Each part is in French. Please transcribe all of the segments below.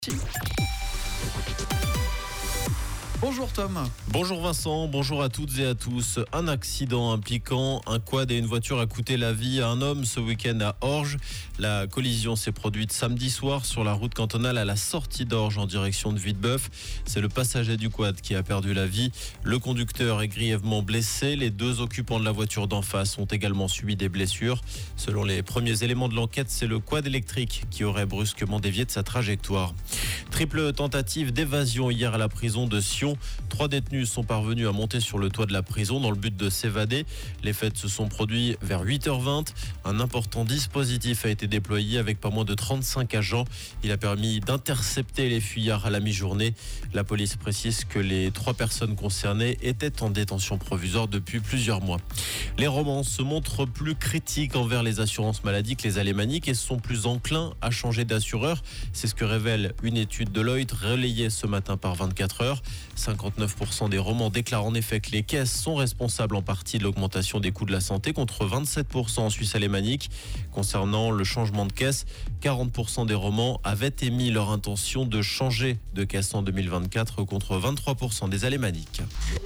Bonjour Tom. Bonjour Vincent, bonjour à toutes et à tous. Un accident impliquant un quad et une voiture a coûté la vie à un homme ce week-end à Orge. La collision s'est produite samedi soir sur la route cantonale à la sortie d'Orge en direction de Villebeuf. C'est le passager du quad qui a perdu la vie. Le conducteur est grièvement blessé. Les deux occupants de la voiture d'en face ont également subi des blessures. Selon les premiers éléments de l'enquête, c'est le quad électrique qui aurait brusquement dévié de sa trajectoire. Triple tentative d'évasion hier à la prison de Sion. 3 détenus sont parvenus à monter sur le toit de la prison dans le but de s'évader. Les faits se sont produits vers 8h20. Un important dispositif a été déployé avec pas moins de 35 agents. Il a permis d'intercepter les fuyards à la mi-journée. La police précise que les 3 personnes concernées étaient en détention provisoire depuis plusieurs mois. Les romans se montrent plus critiques envers les assurances maladie que les alémaniques et sont plus enclins à changer d'assureur. C'est ce que révèle une étude Deloitte relayée ce matin par 24 heures. 59% des romans déclarent en effet que les caisses sont responsables en partie de l'augmentation des coûts de la santé contre 27% en Suisse alémanique. Concernant le changement de caisse, 40% des romans avaient émis leur intention de changer de caisse en 2024 contre 23% des alémaniques.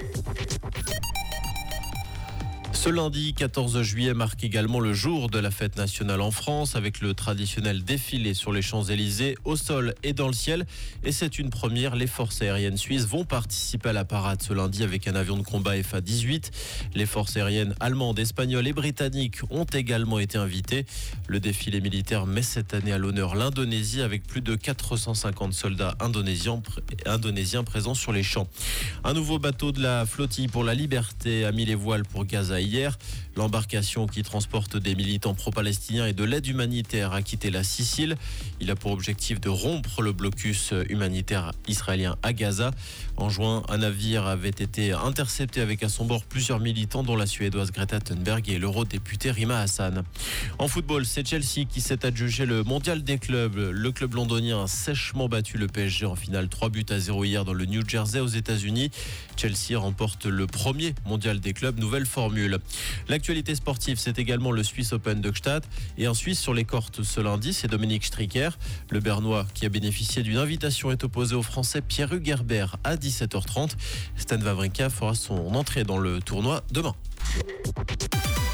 Ce lundi 14 juillet marque également le jour de la fête nationale en France avec le traditionnel défilé sur les Champs-Élysées au sol et dans le ciel. Et c'est une première, les forces aériennes suisses vont participer à la parade ce lundi avec un avion de combat FA-18. Les forces aériennes allemandes, espagnoles et britanniques ont également été invitées. Le défilé militaire met cette année à l'honneur l'Indonésie avec plus de 450 soldats indonésiens présents sur les champs. Un nouveau bateau de la flottille pour la liberté a mis les voiles pour Gaza hier. L'embarcation qui transporte des militants pro-palestiniens et de l'aide humanitaire a quitté la Sicile. Il a pour objectif de rompre le blocus humanitaire israélien à Gaza. En juin, un navire avait été intercepté avec à son bord plusieurs militants dont la Suédoise Greta Thunberg et l'eurodéputée Rima Hassan. En football, c'est Chelsea qui s'est adjugé le mondial des clubs. Le club londonien a sèchement battu le PSG en finale 3-0 hier dans le New Jersey aux États-Unis. Chelsea remporte le premier mondial des clubs, nouvelle formule. L'actualité sportive, c'est également le Swiss Open de Gstaad et un Suisse sur les cortes ce lundi, c'est Dominique Stricker. Le Bernois qui a bénéficié d'une invitation est opposé au Français Pierre-Hugues Herbert à 17h30. Stan Wawrinka fera son entrée dans le tournoi demain.